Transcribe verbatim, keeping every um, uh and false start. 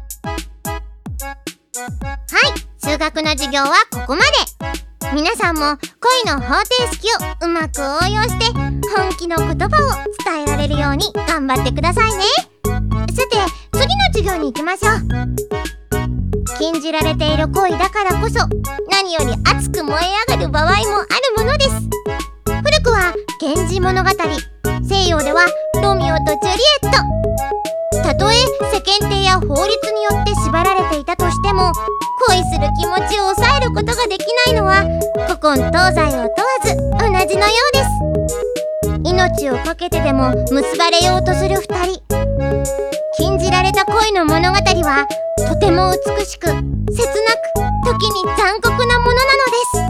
数学の授業はここまで。皆さんも恋の方程式をうまく応用して本気の言葉を伝えられるように頑張ってくださいね。さて、次の授業に行きましょう。禁じられている恋だからこそ何より熱く燃え上がる場合もあるものです。古くは源氏物語、西洋ではロミオとジュリエット。たとえ世間体や法律によって縛られていたとしても、恋する気持ちを抑えることができないのは古今東西を問わず同じのようです。命を懸けてでも結ばれようとするふたり。禁じられた恋の物語はとても美しく、切なく、時に残酷なものなのです。